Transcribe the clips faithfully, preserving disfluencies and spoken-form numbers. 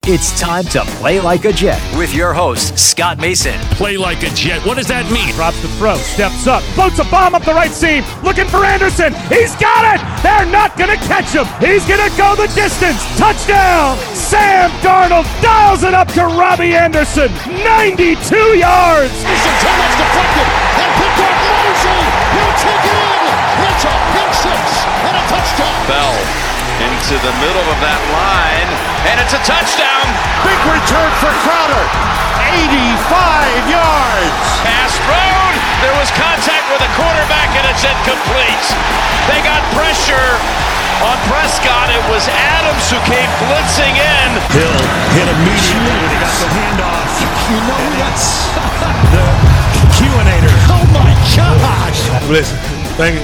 It's time to play like a Jet with your host, Scott Mason. Play like a Jet. What does that mean? Drops the throw, steps up, floats a bomb up the right seam, looking for Anderson. He's got it! They're not going to catch him. He's going to go the distance. Touchdown! Sam Darnold dials it up to Robbie Anderson. ninety-two yards! Anderson, too much deflected, and picked off Mosley. He'll take it in. It's a pick six and a touchdown. Bell into the middle of that line, and it's a touchdown. Big return for Crowder. eighty-five yards. Pass thrown. There was contact with the quarterback, and it's incomplete. They got pressure on Prescott. It was Adams who came blitzing in. Hill hit immediately when he got the handoff. You know that's The Q-inator. oh my gosh. Listen, thank you.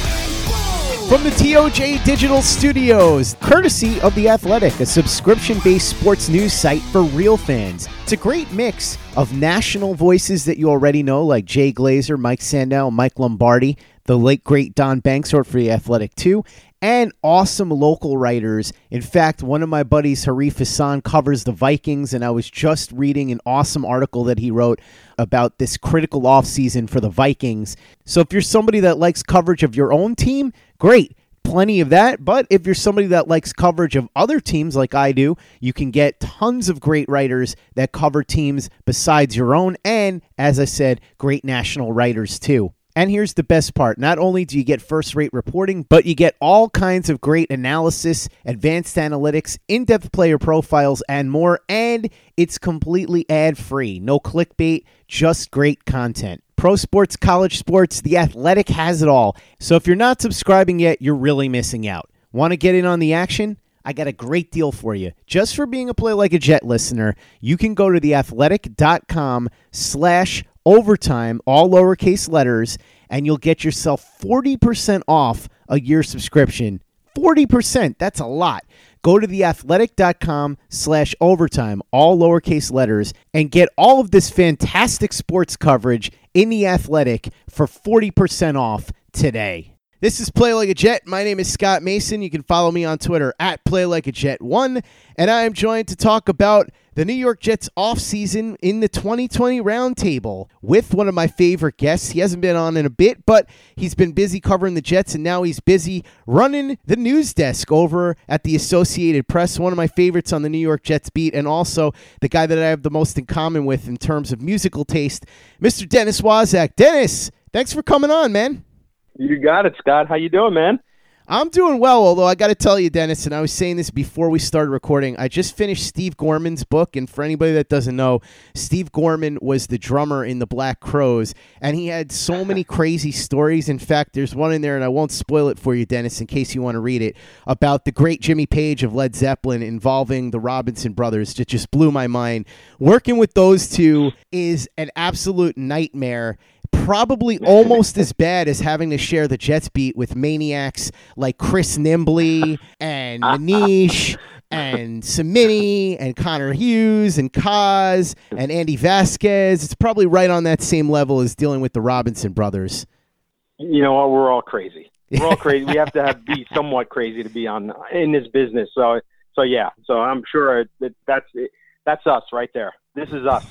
From the T O J Digital Studios, courtesy of The Athletic, a subscription-based sports news site for real fans. It's a great mix of national voices that you already know, like Jay Glazer, Mike Sandel, Mike Lombardi, the late, great Don Banks, wrote for The Athletic too, and awesome local writers. In fact, one of my buddies, Harif Hassan, covers the Vikings, and I was just reading an awesome article that he wrote about this critical offseason for the Vikings. So if you're somebody that likes coverage of your own team, great. Plenty of that. But if you're somebody that likes coverage of other teams like I do, you can get tons of great writers that cover teams besides your own. And as I said, great national writers too. And here's the best part. Not only do you get first-rate reporting, but you get all kinds of great analysis, advanced analytics, in-depth player profiles, and more. And it's completely ad-free. No clickbait, just great content. Pro sports, college sports, The Athletic has it all. So if you're not subscribing yet, you're really missing out. Want to get in on the action? I got a great deal for you. Just for being a Play Like a Jet listener, you can go to theathletic.com slash overtime, all lowercase letters, and you'll get yourself forty percent off a year subscription. forty percent, that's a lot. Go to theathletic.com slash overtime, all lowercase letters, and get all of this fantastic sports coverage in The Athletic for forty percent off today. This is Play Like a Jet. My name is Scott Mason. You can follow me on Twitter at Play Like a Jet one, and I am joined to talk about the New York Jets offseason in the twenty twenty Roundtable with one of my favorite guests. He hasn't been on in a bit, but he's been busy covering the Jets, and now he's busy running the news desk over at the Associated Press, one of my favorites on the New York Jets beat, and also the guy that I have the most in common with in terms of musical taste, Mister Dennis Waszak. Dennis, thanks for coming on, man. You got it, Scott. How you doing, man? I'm doing well, although I got to tell you, Dennis, and I was saying this before we started recording, I just finished Steve Gorman's book, and for anybody that doesn't know, Steve Gorman was the drummer in the Black Crowes, and he had so many crazy stories. In fact, there's one in there, and I won't spoil it for you, Dennis, in case you want to read it, about the great Jimmy Page of Led Zeppelin involving the Robinson brothers. It just blew my mind. Working with those two is an absolute nightmare. Probably almost as bad as having to share the Jets beat with maniacs like Chris Nimbley and Manish and Samini and Connor Hughes and Kaz and Andy Vasquez. It's probably right on that same level as dealing with the Robinson brothers. You know what? We're all crazy. We're all crazy. We have to have be somewhat crazy to be on in this business. So, so yeah. So I'm sure that that's that's us right there. This is us.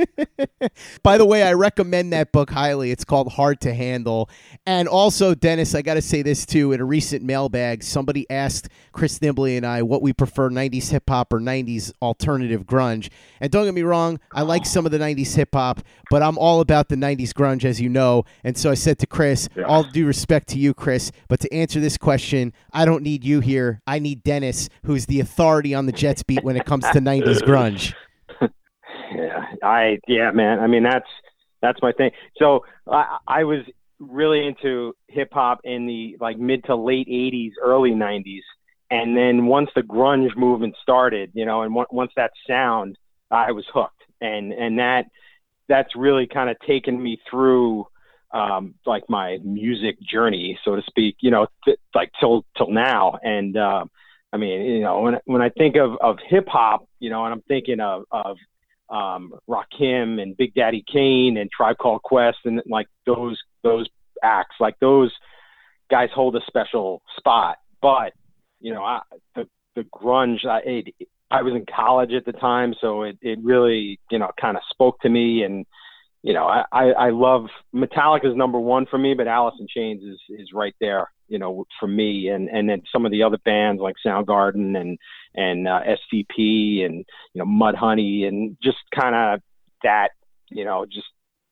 By the way, I recommend that book highly. It's called Hard to Handle. And also, Dennis, I got to say this too. In a recent mailbag, somebody asked Chris Nimbley and I what we prefer, nineties hip-hop or nineties alternative grunge. And don't get me wrong, I like some of the nineties hip-hop, but I'm all about the nineties grunge, as you know. And so I said to Chris, yeah. All due respect to you, Chris, but to answer this question, I don't need you here. I need Dennis, who's the authority on the Jets beat when it comes to nineties grunge. Yeah, I yeah, man. I mean, that's that's my thing. So I, I was really into hip hop in the like mid to late eighties, early nineties, and then once the grunge movement started, you know, and w- once that sound, I was hooked, and and that that's really kind of taken me through um, like my music journey, so to speak. You know, th- like till till now, and uh, I mean, you know, when when I think of of hip hop, you know, and I'm thinking of of Um, Rakim and Big Daddy Kane and Tribe Called Quest and like those those acts, like those guys hold a special spot. But you know, I, the the grunge, I, it, I was in college at the time, so it, it really, you know, kind of spoke to me. And, you know, I, I, I love Metallica's number one for me, but Alice in Chains is, is right there, you know, for me. And, and then some of the other bands like Soundgarden and, and uh, S T P and, you know, Mudhoney and just kind of that, you know, just,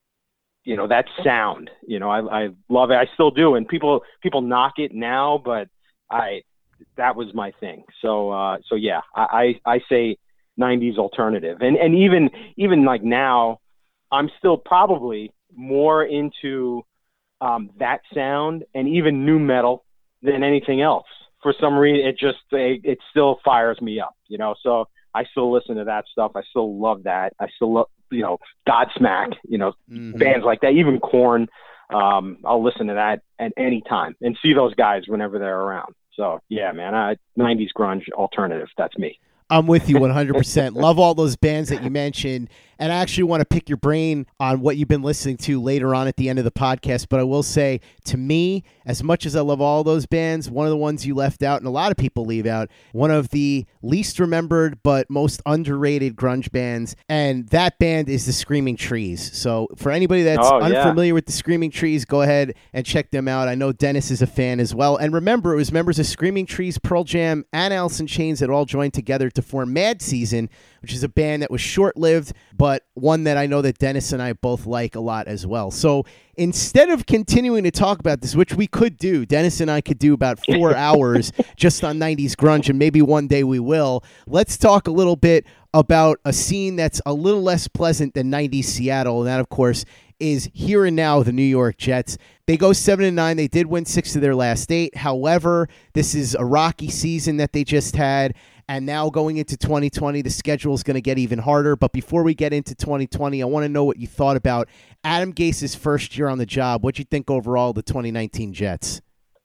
you know, that sound, you know, I, I love it. I still do. And people, people knock it now, but I, that was my thing. So, uh, so yeah, I, I, I say nineties alternative. And, and even, even like now, I'm still probably more into um, that sound and even new metal than anything else. For some reason, it just, it, it still fires me up, you know? So I still listen to that stuff. I still love that. I still love, you know, Godsmack, you know, mm-hmm. bands like that, even Korn. Um, I'll listen to that at any time and see those guys whenever they're around. So yeah, man, I, nineties grunge alternative. That's me. I'm with you one hundred percent. Love all those bands that you mentioned. And I actually want to pick your brain on what you've been listening to later on at the end of the podcast. But I will say, to me, as much as I love all those bands, one of the ones you left out, and a lot of people leave out, one of the least remembered but most underrated grunge bands, and that band is the Screaming Trees. So for anybody that's oh, unfamiliar yeah. with the Screaming Trees, go ahead and check them out. I know Dennis is a fan as well. And remember, it was members of Screaming Trees, Pearl Jam, and Alice in Chains that all joined together to form Mad Season, which is a band that was short-lived, but one that I know that Dennis and I both like a lot as well. So instead of continuing to talk about this, which we could do, Dennis and I could do about four hours just on nineties grunge, and maybe one day we will, let's talk a little bit about a scene that's a little less pleasant than nineties Seattle, and that, of course, is here and now the New York Jets. They go seven and nine. They did win six of their last eight. However, this is a rocky season that they just had. And now going into twenty twenty, the schedule is going to get even harder. But before we get into twenty twenty, I want to know what you thought about Adam Gase's first year on the job. What do you think overall of the twenty nineteen Jets?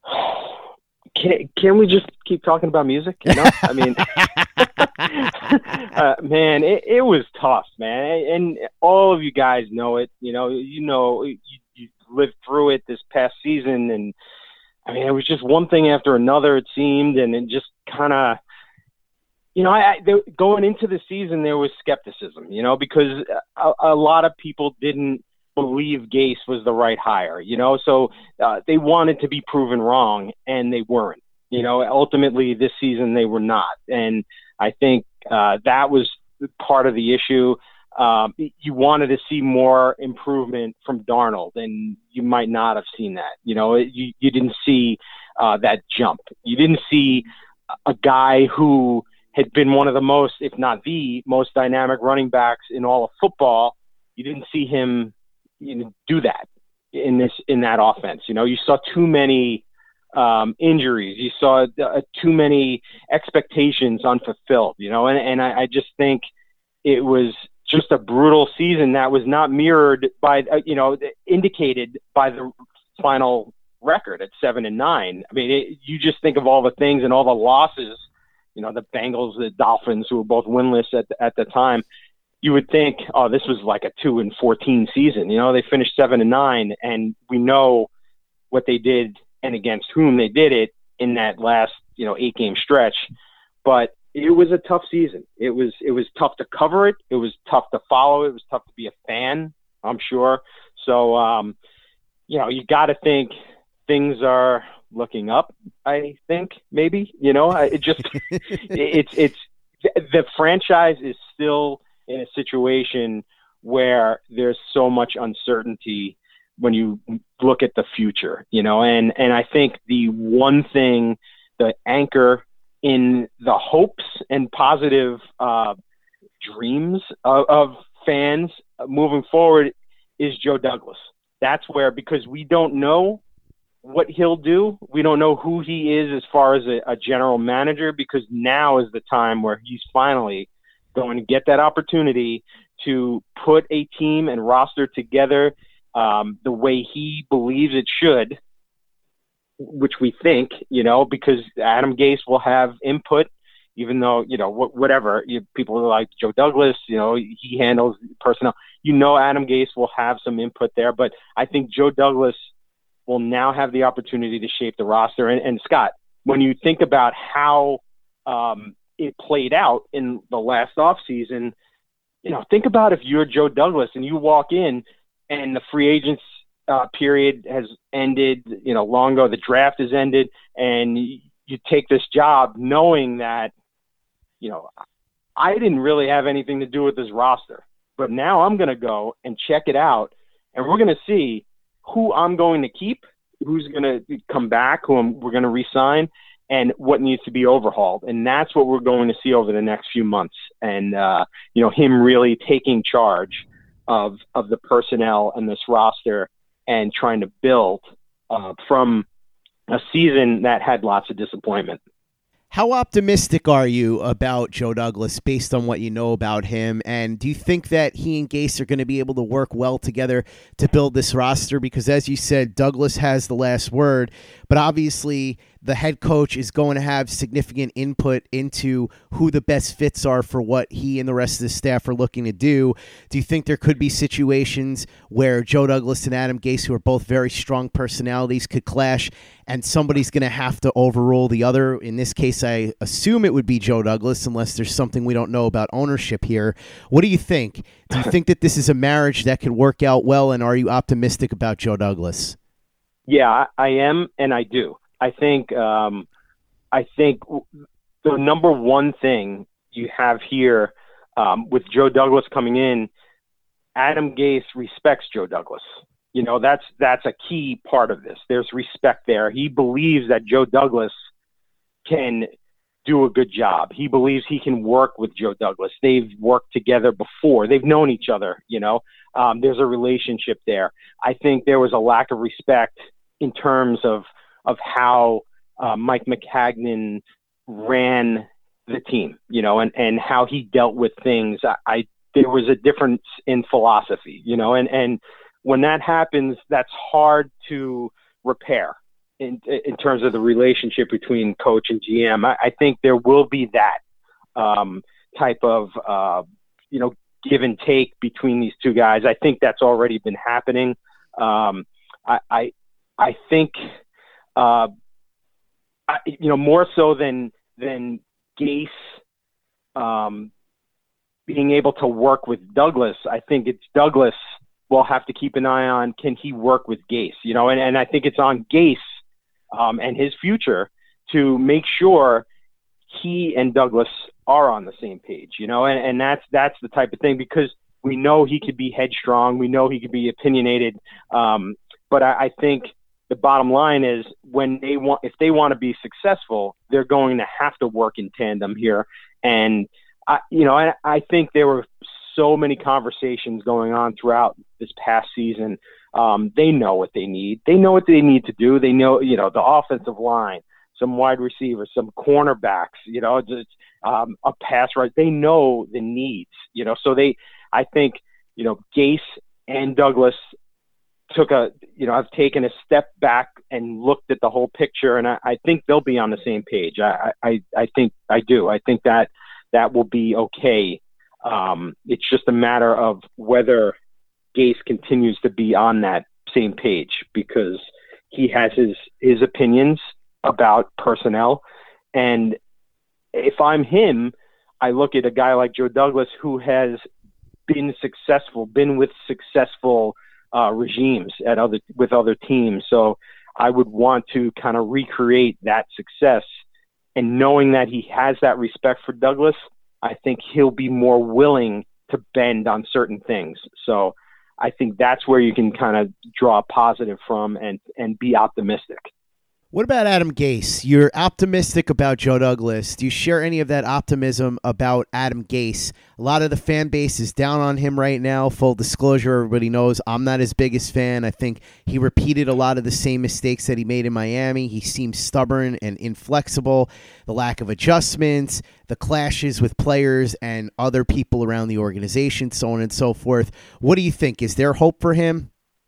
Can, can we just keep talking about music? You know, I mean, uh, man, it, it was tough, man. And all of you guys know it. You know, you know, you, you lived through it this past season. And I mean, it was just one thing after another, it seemed. And it just kind of, you know, I, I there, going into the season, there was skepticism, you know, because a, a lot of people didn't believe Gase was the right hire, you know, so uh, they wanted to be proven wrong, and they weren't. You know, ultimately this season they were not, and I think uh, that was part of the issue. Um, you wanted to see more improvement from Darnold, and you might not have seen that. You know, you you didn't see uh, that jump. You didn't see a guy who had been one of the most, if not the most dynamic running backs in all of football. You didn't see him, you know, do that in this, in that offense. You know, you saw too many um, injuries. You saw uh, too many expectations unfulfilled, you know, and, and I, I just think it was just a brutal season that was not mirrored by, uh, you know, indicated by the final record at seven and nine. I mean, it, you just think of all the things and all the losses, you know, the Bengals, the Dolphins, who were both winless at the, at the time. You would think, oh, this was like a two and fourteen season. You know, they finished seven and nine, and we know what they did and against whom they did it in that last, you know, eight game stretch. But it was a tough season. It was it was tough to cover it. It was tough to follow. It was tough to be a fan, I'm sure. So, um, you know, you got to think things are looking up, I think, maybe, you know, it just, it's, it's, the franchise is still in a situation where there's so much uncertainty when you look at the future, you know, and, and I think the one thing, the anchor in the hopes and positive uh, dreams of, of fans moving forward is Joe Douglas. That's where, because we don't know what he'll do. We don't know who he is as far as a, a general manager, because now is the time where he's finally going to get that opportunity to put a team and roster together um, the way he believes it should, which we think, you know, because Adam Gase will have input, even though, you know, wh- whatever, you, people are like Joe Douglas, you know, he handles personnel. You know, Adam Gase will have some input there, but I think Joe Douglas will now have the opportunity to shape the roster. And, and Scott, when you think about how um, it played out in the last offseason, you know, think about if you're Joe Douglas and you walk in and the free agents uh, period has ended, you know, long ago, the draft has ended, and you take this job knowing that, you know, I didn't really have anything to do with this roster, but now I'm going to go and check it out, and we're going to see who I'm going to keep, who's going to come back, who I'm, we're going to re-sign, and what needs to be overhauled. And that's what we're going to see over the next few months. And, uh, you know, him really taking charge of, of the personnel and this roster and trying to build uh, from a season that had lots of disappointment. How optimistic are you about Joe Douglas based on what you know about him? And do you think that he and Gase are going to be able to work well together to build this roster? Because as you said, Douglas has the last word, but obviously the head coach is going to have significant input into who the best fits are for what he and the rest of the staff are looking to do. Do you think there could be situations where Joe Douglas and Adam Gase, who are both very strong personalities, could clash and somebody's going to have to overrule the other? In this case, I assume it would be Joe Douglas, unless there's something we don't know about ownership here. What do you think? Do you think that this is a marriage that could work out well, and are you optimistic about Joe Douglas? Yeah, I am, and I do. I think um, I think the number one thing you have here um, with Joe Douglas coming in, Adam Gase respects Joe Douglas. You know, that's that's a key part of this. There's respect there. He believes that Joe Douglas can do a good job. He believes he can work with Joe Douglas. They've worked together before. They've known each other, you know. Um, there's a relationship there. I think there was a lack of respect in terms of of how uh, Mike Maccagnan ran the team, you know, and, and how he dealt with things. I, I there was a difference in philosophy, you know, and, and when that happens, that's hard to repair in in terms of the relationship between coach and G M. I, I think there will be that um, type of, uh, you know, give and take between these two guys. I think that's already been happening. Um, I, I, I think, Uh, I, you know, more so than than Gase um, being able to work with Douglas, I think it's Douglas will have to keep an eye on, can he work with Gase? You know, and, and I think it's on Gase um, and his future to make sure he and Douglas are on the same page. You know, and, and that's that's the type of thing, because we know he could be headstrong, we know he could be opinionated, um, but I, I think. The bottom line is, when they want, if they want to be successful, they're going to have to work in tandem here. And I, you know, I, I think there were so many conversations going on throughout this past season. Um, they know what they need. They know what they need to do. They know, you know, the offensive line, some wide receivers, some cornerbacks, you know, just, um, a pass rush. They know the needs, you know, so they, I think, you know, Gase and Douglas took a, you know, I've taken a step back and looked at the whole picture, and I, I think they'll be on the same page. I, I, I think I do. I think that that will be okay. Um, it's just a matter of whether Gase continues to be on that same page, because he has his, his opinions about personnel. And if I'm him, I look at a guy like Joe Douglas, who has been successful, been with successful Uh, regimes at other with other teams. So I would want to kind of recreate that success, and knowing that he has that respect for Douglas, I think he'll be more willing to bend on certain things. So I think that's where you can kind of draw a positive from and and be optimistic. What about Adam Gase? You're optimistic about Joe Douglas. Do you share any of that optimism about Adam Gase? A lot of the fan base is down on him right now. Full disclosure, everybody knows I'm not his biggest fan. I think he repeated a lot of the same mistakes that he made in Miami. He seems stubborn and inflexible. The lack of adjustments, the clashes with players and other people around the organization, so on and so forth. What do you think? Is there hope for him?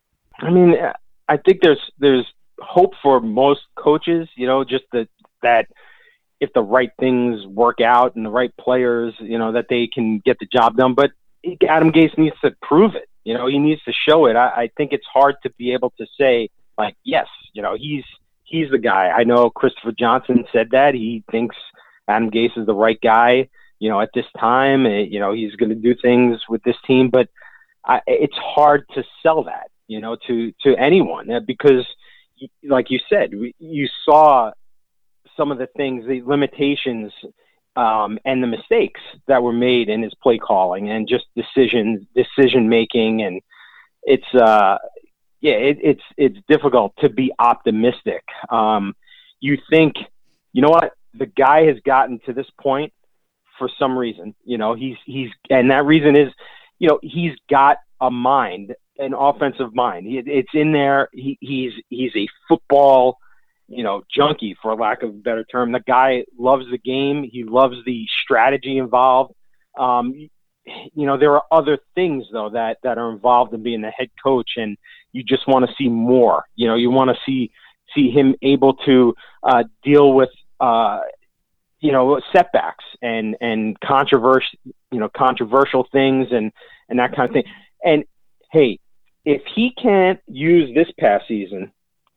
I mean, I think there's there's hope for most coaches, you know, just that, that if the right things work out and the right players, you know, that they can get the job done. But Adam Gase needs to prove it. You know, he needs to show it. I, I think it's hard to be able to say, like, yes, you know, he's he's the guy. I know Christopher Johnson said that. He thinks Adam Gase is the right guy, you know, at this time. You know, he's going to do things with this team, but I, it's hard to sell that, you know, to, to anyone because, like you said, you saw some of the things, the limitations um, and the mistakes that were made in his play calling and just decision decision making, and it's uh, yeah, it, it's it's difficult to be optimistic. Um, you think, you know what, the guy has gotten to this point for some reason. You know, he's he's and that reason is, you know, he's got a mind, an offensive mind. He, it's in there. He, he's he's a football, you know, junkie, for lack of a better term. The guy loves the game. He loves the strategy involved. Um, you know, there are other things though that that are involved in being the head coach, and you just want to see more. You know, you want to see see him able to uh, deal with uh, you know, setbacks and and controversial you know controversial things and and that kind of thing. And hey, if he can't use this past season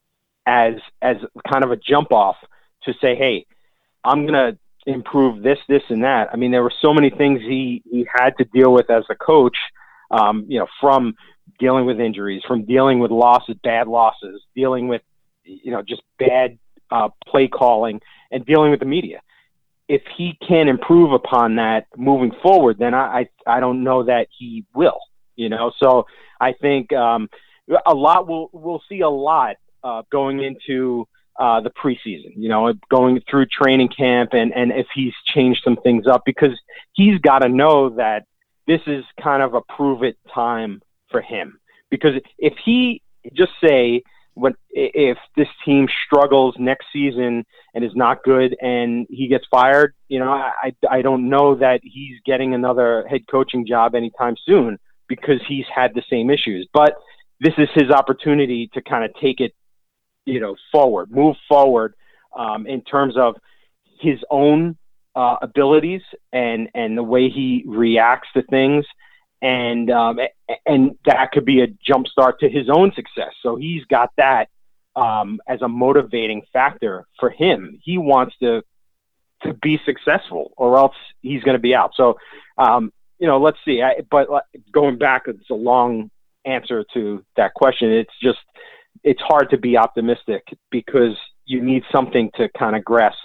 as as kind of a jump off to say, hey, I'm gonna improve this, this, and that. I mean, there were so many things he he had to deal with as a coach. Um, you know, from dealing with injuries, from dealing with losses, bad losses, dealing with you know just bad uh, play calling, and dealing with the media. If he can improve upon that moving forward, then I I, I don't know that he will. You know, so I think um, a lot will we'll see a lot uh, going into uh, the preseason. You know, going through training camp, and and if he's changed some things up, because he's got to know that this is kind of a prove it time for him. Because if he just say when if this team struggles next season and is not good and he gets fired, you know, I I don't know that he's getting another head coaching job anytime soon, because he's had the same issues. But this is his opportunity to kind of take it, you know, forward, move forward um, in terms of his own uh, abilities and, and the way he reacts to things. And, um, and that could be a jump start to his own success. So he's got that um, as a motivating factor for him. He wants to, to be successful, or else he's going to be out. So, um, you know, let's see. I, but going back, it's a long answer to that question. It's just, it's hard to be optimistic, because you need something to kind of grasp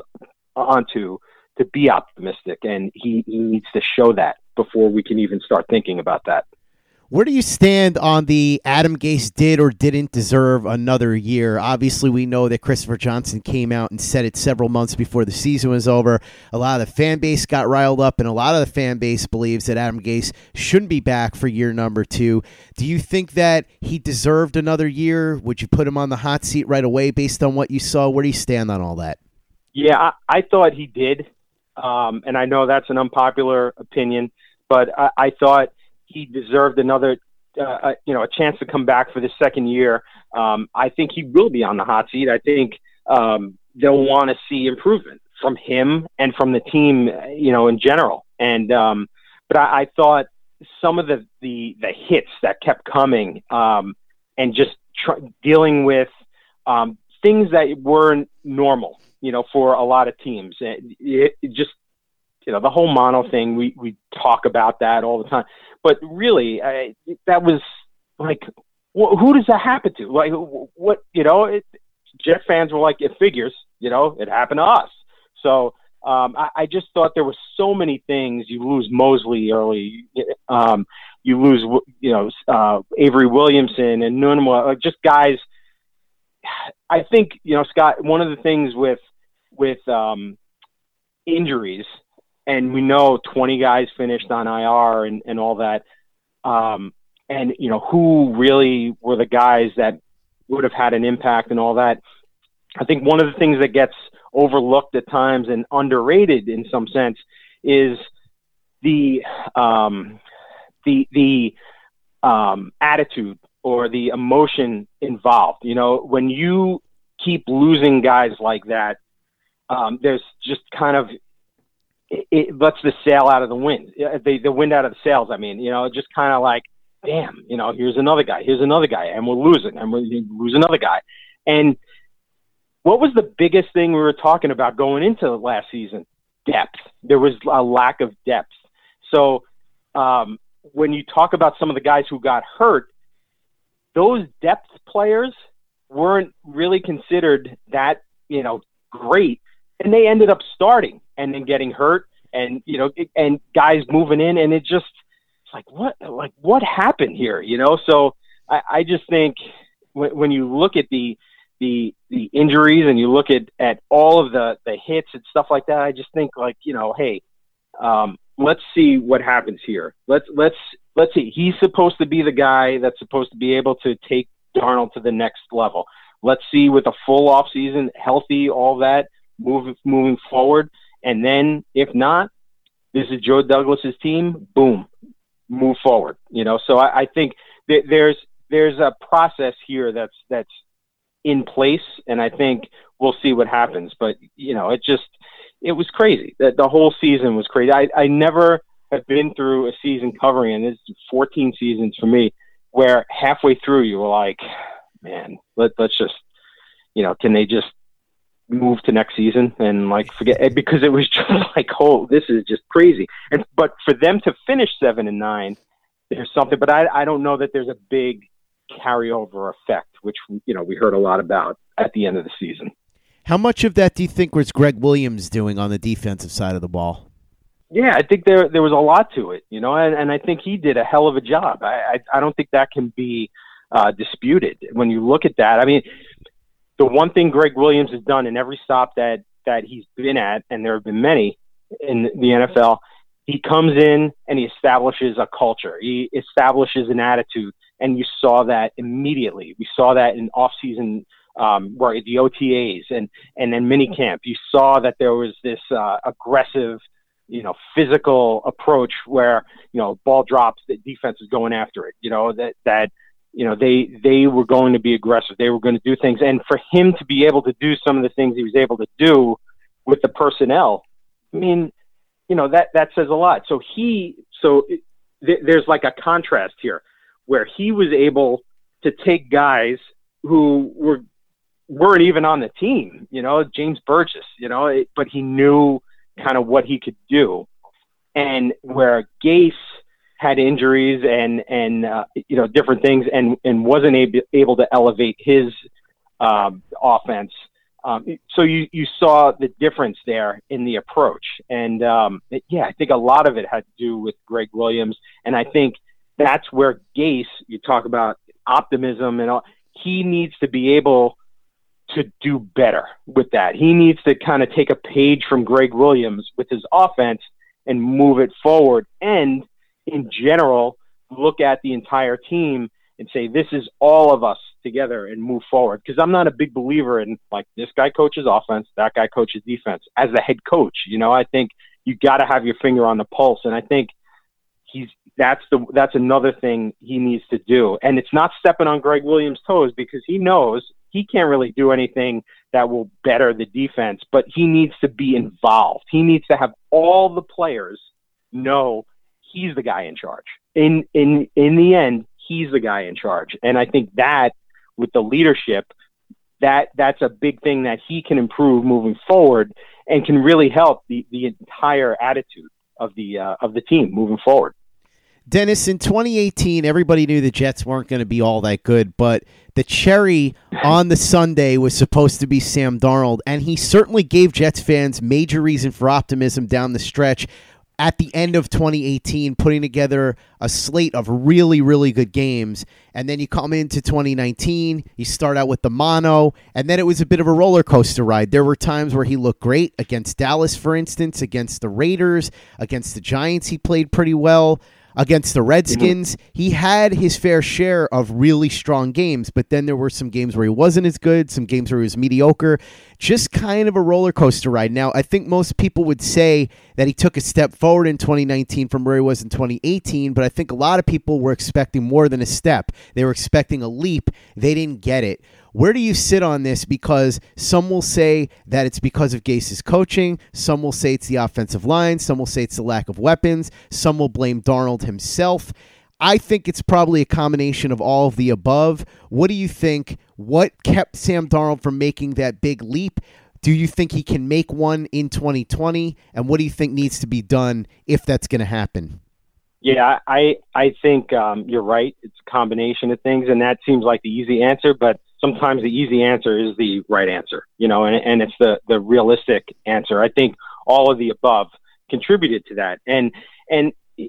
onto to be optimistic. And he, he needs to show that before we can even start thinking about that. Where do you stand on the Adam Gase did or didn't deserve another year? Obviously, we know that Christopher Johnson came out and said it several months before the season was over. A lot of the fan base got riled up, and a lot of the fan base believes that Adam Gase shouldn't be back for year number two. Do you think that he deserved another year? Would you put him on the hot seat right away based on what you saw? Where do you stand on all that? Yeah, I, I thought he did. Um, and I know that's an unpopular opinion, but I, I thought he deserved another, uh, you know, a chance to come back for the second year. Um, I think he will be on the hot seat. I think um, they'll want to see improvement from him and from the team, you know, in general. And um, but I, I thought some of the, the the hits that kept coming um, and just tr- dealing with um, things that weren't normal, you know, for a lot of teams. It, it just, you know, the whole mono thing, we, we talk about that all the time. But really, I, that was like, wh- who does that happen to? Like, what, you know, it, Jet fans were like, it figures, you know, it happened to us. So um, I, I just thought there were so many things. You lose Mosley early. Um, you lose, you know, uh, Avery Williamson and Nunwa, just guys. I think, you know, Scott, one of the things with, with um, injuries, and we know twenty guys finished on I R and, and all that. Um, and, you know, who really were the guys that would have had an impact and all that. I think one of the things that gets overlooked at times and underrated in some sense is the, um, the, the um, attitude or the emotion involved. You know, when you keep losing guys like that, um, there's just kind of, It, it lets the sail out of the wind, the, the wind out of the sails. I mean, you know, just kind of like, damn, you know, here's another guy, here's another guy, and we're losing, and we lose another guy. And what was the biggest thing we were talking about going into last season? depth. There was a lack of depth. So um, when you talk about some of the guys who got hurt, those depth players weren't really considered that, you know, great. And they ended up starting and then getting hurt and, you know, and guys moving in. And it just, it's like, what, like what happened here? You know? So I, I just think when, when you look at the, the, the injuries and you look at, at all of the, the hits and stuff like that, I just think like, you know, hey, um, let's see what happens here. Let's, let's, let's see. He's supposed to be the guy that's supposed to be able to take Darnold to the next level. Let's see with a full off season, healthy, all that, move, moving forward. And then if not, this is Joe Douglas's team, boom, move forward. You know, so I, I think that there's, there's a process here that's, that's in place. And I think we'll see what happens, but you know, it just, it was crazy. The, the whole season was crazy. I, I never have been through a season covering, and this is fourteen seasons for me, where halfway through you were like, man, let, let's just, you know, can they just move to next season and like forget, because it was just like, oh, this is just crazy. And, but for them to finish seven and nine, there's something, but I, I don't know that there's a big carryover effect, which, you know, we heard a lot about at the end of the season. How much of that do you think was Greg Williams doing on the defensive side of the ball? Yeah, I think there there was a lot to it, you know, and, and I think he did a hell of a job. I I, I don't think that can be uh, disputed when you look at that. I mean, the one thing Greg Williams has done in every stop that, that he's been at, and there have been many in the N F L, he comes in and he establishes a culture. He establishes an attitude, and you saw that immediately. We saw that in off-season um, where the O T As and, and then minicamp. You saw that there was this uh, aggressive, you know, physical approach where, you know, ball drops, the defense is going after it, you know, that, that, you know, they, they were going to be aggressive. They were going to do things. And for him to be able to do some of the things he was able to do with the personnel, I mean, you know, that, that says a lot. So he, so it, th- there's like a contrast here where he was able to take guys who were, weren't even on the team, you know, James Burgess, you know, it, but he knew kind of what he could do. And where Gase had injuries and, and uh, you know, different things and, and wasn't able, able to elevate his um, offense. Um, so you, you saw the difference there in the approach. And um, it, yeah, I think a lot of it had to do with Greg Williams. And I think that's where Gase, you talk about optimism and all, he needs to be able to do better with that. He needs to kind of take a page from Greg Williams with his offense and move it forward. And in general, look at the entire team and say, this is all of us together and move forward. Because I'm not a big believer in like this guy coaches offense, that guy coaches defense. As the head coach, you know, I think you got to have your finger on the pulse. And I think he's, that's the, that's another thing he needs to do. And it's not stepping on Greg Williams' toes, because he knows he can't really do anything that will better the defense, but he needs to be involved. He needs to have all the players know he's the guy in charge. In, in, in the end, he's the guy in charge. And I think that with the leadership, that that's a big thing that he can improve moving forward and can really help the, the entire attitude of the, uh, of the team moving forward. Dennis, in twenty eighteen, everybody knew the Jets weren't going to be all that good, but the cherry on the sundae was supposed to be Sam Darnold, and he certainly gave Jets fans major reason for optimism down the stretch at the end of twenty eighteen, putting together a slate of really, really good games. And then you come into twenty nineteen, you start out with the mono, and then it was a bit of a roller coaster ride. There were times where he looked great against Dallas, for instance, against the Raiders, against the Giants, he played pretty well. Against the Redskins, he had his fair share of really strong games, but then there were some games where he wasn't as good, some games where he was mediocre, just kind of a roller coaster ride. Now, I think most people would say that he took a step forward in twenty nineteen from where he was in twenty eighteen, but I think a lot of people were expecting more than a step. They were expecting a leap. They didn't get it. Where do you sit on this? Because some will say that it's because of Gase's coaching. Some will say it's the offensive line. Some will say it's the lack of weapons. Some will blame Darnold himself. I think it's probably a combination of all of the above. What do you think? What kept Sam Darnold from making that big leap? Do you think he can make one in twenty twenty? And what do you think needs to be done if that's going to happen? Yeah, I I think um, you're right. It's a combination of things, and that seems like the easy answer, but sometimes the easy answer is the right answer, you know, and, and it's the, the realistic answer. I think all of the above contributed to that. And and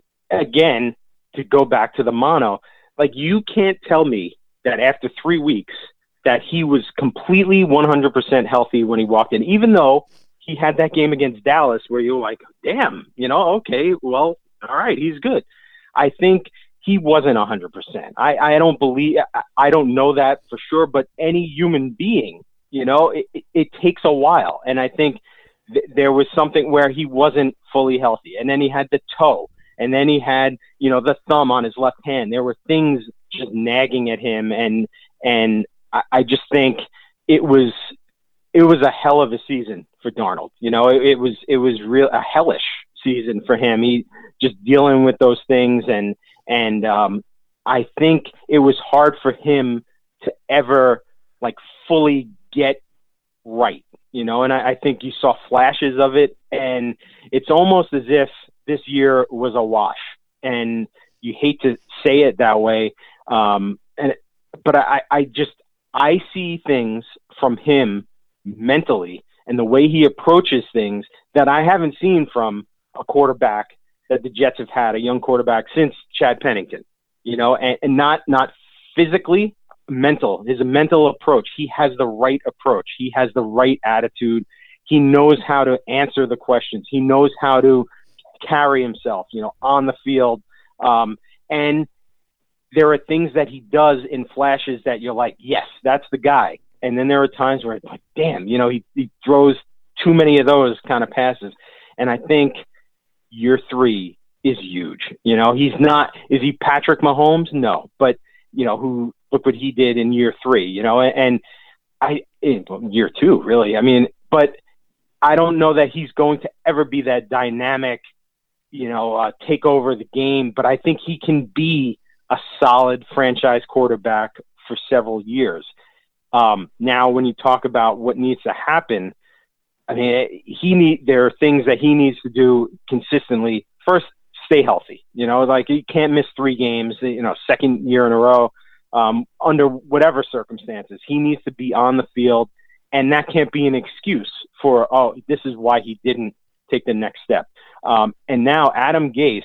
again, to go back to the mono, like you can't tell me that after three weeks that he was completely one hundred percent healthy when he walked in, even though he had that game against Dallas where you were like, damn, you know, okay, well, all right, he's good. I think he wasn't one hundred percent. I, I don't believe, I, I don't know that for sure, but any human being, you know, it, it, it takes a while. And I think th- there was something where he wasn't fully healthy. And then he had the toe, and then he had, you know, the thumb on his left hand. There were things just nagging at him. And, and I, I just think it was, it was a hell of a season for Darnold. You know, it, it was, it was real, a hellish season for him. He just dealing with those things. And, and um, I think it was hard for him to ever like fully get right, you know, and I, I think you saw flashes of it, and it's almost as if this year was a wash, and you hate to say it that way. Um, and, but I, I just, I see things from him mentally and the way he approaches things that I haven't seen from a quarterback that the Jets have had, a young quarterback, since Chad Pennington, you know, and, and not, not physically, mental, his mental approach. He has the right approach. He has the right attitude. He knows how to answer the questions. He knows how to carry himself, you know, on the field. Um, and there are things that he does in flashes that you're like, yes, that's the guy. And then there are times where it's like, damn, you know, he, he throws too many of those kind of passes. And I think year three is huge. You know, he's not, is he Patrick Mahomes? No, but you know, who, look what he did in year three, you know, and I, in year two, really, I mean, but I don't know that he's going to ever be that dynamic, you know, uh, take over the game, but I think he can be a solid franchise quarterback for several years. Um, now, when you talk about what needs to happen, I mean, he need, there are things that he needs to do consistently. First, stay healthy, you know, like he can't miss three games, you know, second year in a row, um, under whatever circumstances. He needs to be on the field, and that can't be an excuse for, oh, this is why he didn't take the next step. Um, and now Adam Gase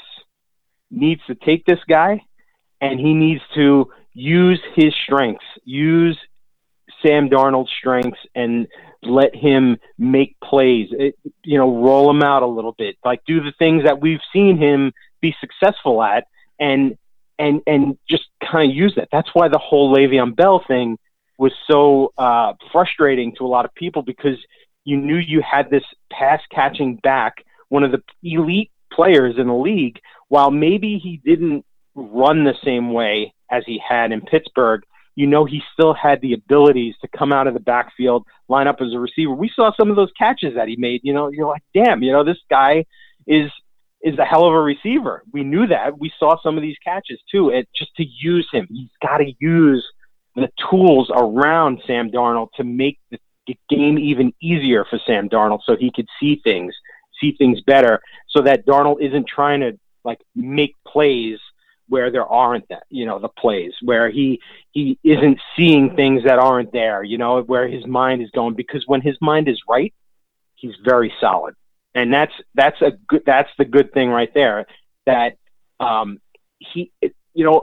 needs to take this guy, and he needs to use his strengths, use Sam Darnold's strengths, and let him make plays, it, you know, roll him out a little bit, like do the things that we've seen him be successful at, and and and just kind of use that. That's why the whole Le'Veon Bell thing was so uh, frustrating to a lot of people, because you knew you had this pass-catching back, one of the elite players in the league, while maybe he didn't run the same way as he had in Pittsburgh. You know, he still had the abilities to come out of the backfield, line up as a receiver. We saw some of those catches that he made. You know, you're like, damn, you know, this guy is is a hell of a receiver. We knew that. We saw some of these catches too. And just to use him, he's got to use the tools around Sam Darnold to make the game even easier for Sam Darnold, so he could see things, see things better, so that Darnold isn't trying to like make plays where there aren't that, you know, the plays where he, he isn't seeing things that aren't there, you know, where his mind is going, because when his mind is right, he's very solid. And that's, that's a good, that's the good thing right there, that um, he, you know,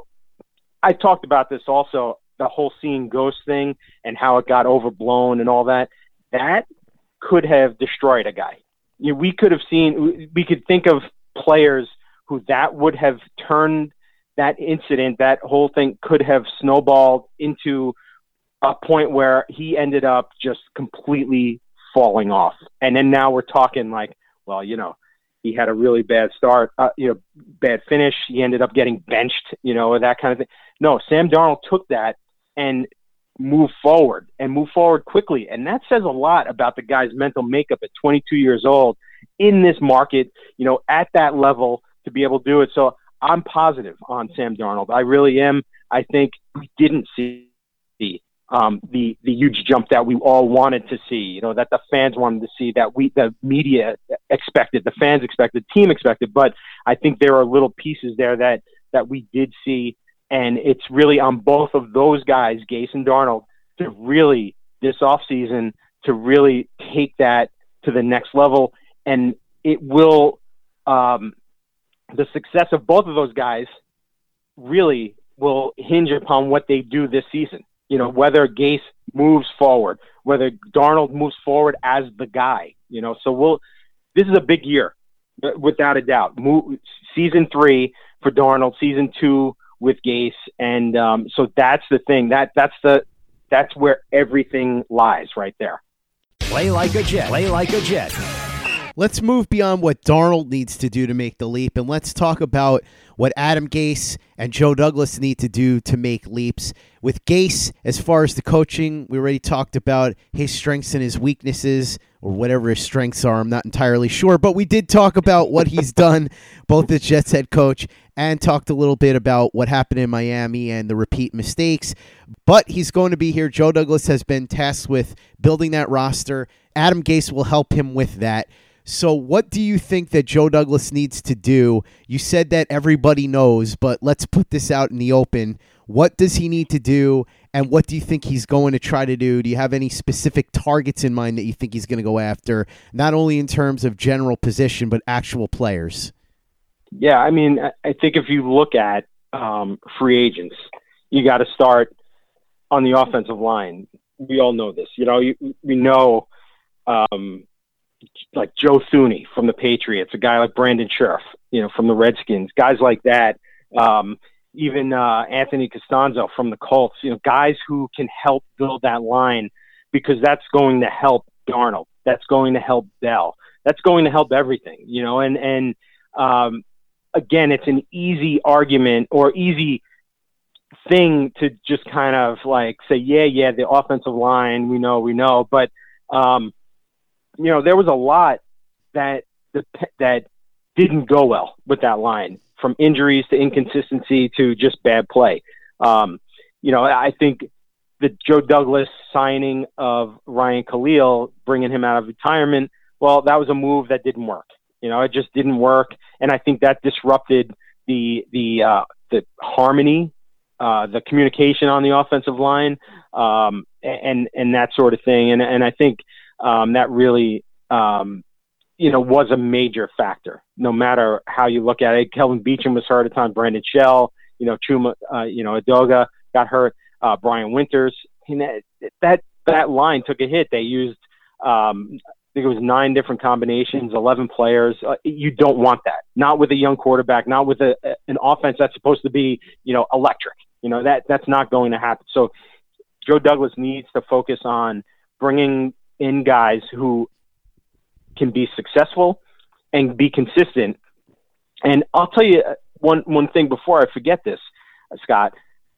I talked about this also, the whole seeing ghost thing and how it got overblown and all that, that could have destroyed a guy. You know, we could have seen, we could think of players who that would have turned, that incident, that whole thing could have snowballed into a point where he ended up just completely falling off. And then now we're talking like, well, you know, he had a really bad start, uh, you know, bad finish. He ended up getting benched, you know, that kind of thing. No, Sam Darnold took that and moved forward and moved forward quickly. And that says a lot about the guy's mental makeup at twenty-two years old in this market, you know, at that level to be able to do it. So I'm positive on Sam Darnold. I really am. I think we didn't see um, the the huge jump that we all wanted to see, you know, that the fans wanted to see, that we the media expected, the fans expected, the team expected. But I think there are little pieces there that that we did see, and it's really on both of those guys, Gase and Darnold, to really this offseason to really take that to the next level. And it will um, the success of both of those guys really will hinge upon what they do this season. You know, whether Gase moves forward, whether Darnold moves forward as the guy, you know, so we'll, this is a big year without a doubt. Move, season three for Darnold, season two with Gase. And um, so that's the thing that that's the, that's where everything lies right there. Play like a Jet. Play like a Jet. Let's move beyond what Darnold needs to do to make the leap, and let's talk about what Adam Gase and Joe Douglas need to do to make leaps. With Gase, as far as the coaching, we already talked about his strengths and his weaknesses, or whatever his strengths are. I'm not entirely sure, but we did talk about what he's done, both as Jets head coach, and talked a little bit about what happened in Miami and the repeat mistakes. But he's going to be here. Joe Douglas has been tasked with building that roster. Adam Gase will help him with that. So what do you think that Joe Douglas needs to do? You said that everybody knows, but let's put this out in the open. What does he need to do, and what do you think he's going to try to do? Do you have any specific targets in mind that you think he's going to go after, not only in terms of general position, but actual players? Yeah, I mean, I think if you look at um, free agents, you got to start on the offensive line. We all know this. You know, you, we know um, – like Joe Thuney from the Patriots, a guy like Brandon Scherf, you know, from the Redskins, guys like that. Um, even uh, Anthony Costanzo from the Colts, you know, guys who can help build that line, because that's going to help Darnold. That's going to help Bell. That's going to help everything, you know, and, and um, again, it's an easy argument or easy thing to just kind of like say, yeah, yeah, the offensive line, we know, we know, but um, you know, there was a lot that that didn't go well with that line, from injuries to inconsistency to just bad play. Um, you know, I think the Joe Douglas signing of Ryan Khalil, bringing him out of retirement, well, that was a move that didn't work. You know, it just didn't work, and I think that disrupted the the uh, the harmony, uh, the communication on the offensive line, um, and and that sort of thing. And and I think. Um, that really, um, you know, was a major factor, no matter how you look at it. Kelvin Beachum was hurt at the time. Brandon Shell, you know, Chuma, uh, you know, Adoga got hurt. Uh, Brian Winters. You know, that that line took a hit. They used, um, I think it was nine different combinations, eleven players. Uh, you don't want that. Not with a young quarterback. Not with a, an offense that's supposed to be, you know, electric. You know, that that's not going to happen. So Joe Douglas needs to focus on bringing in guys who can be successful and be consistent. And I'll tell you one one thing before I forget this, Scott.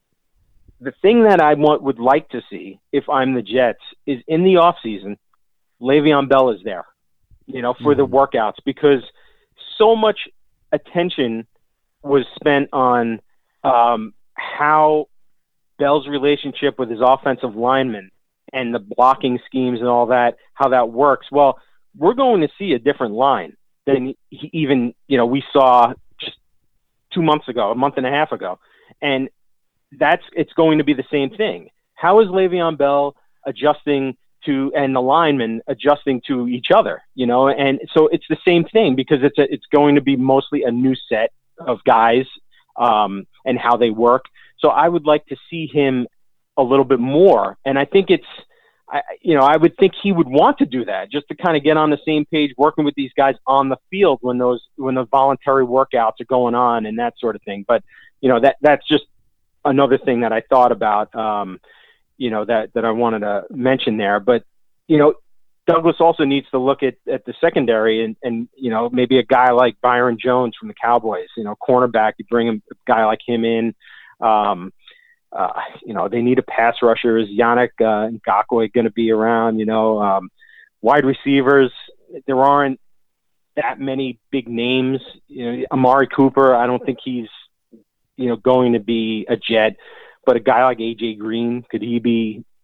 The thing that I want would like to see if I'm the Jets is in the offseason, Le'Veon Bell is there, you know, for mm-hmm. the workouts, because so much attention was spent on um, how Bell's relationship with his offensive linemen and the blocking schemes and all that, how that works. Well, we're going to see a different line than he even, you know, we saw just two months ago, a month and a half ago. And that's, it's going to be the same thing. How is Le'Veon Bell adjusting to, and the linemen adjusting to each other, you know? And so it's the same thing, because it's a, it's going to be mostly a new set of guys um, and how they work. So I would like to see him a little bit more. And I think it's, I, you know, I would think he would want to do that, just to kind of get on the same page, working with these guys on the field when those, when those voluntary workouts are going on and that sort of thing. But, you know, that, that's just another thing that I thought about, um, you know, that, that I wanted to mention there. But, you know, Douglas also needs to look at, at the secondary and, and, you know, maybe a guy like Byron Jones from the Cowboys, you know, cornerback, you bring him, a guy like him in, um, Uh, you know, they need a pass rusher. Is Yannick uh, Ngakoue going to be around? You know, um, wide receivers, there aren't that many big names. You know, Amari Cooper, I don't think he's, you know, going to be a Jet, but a guy like A J Green, could he be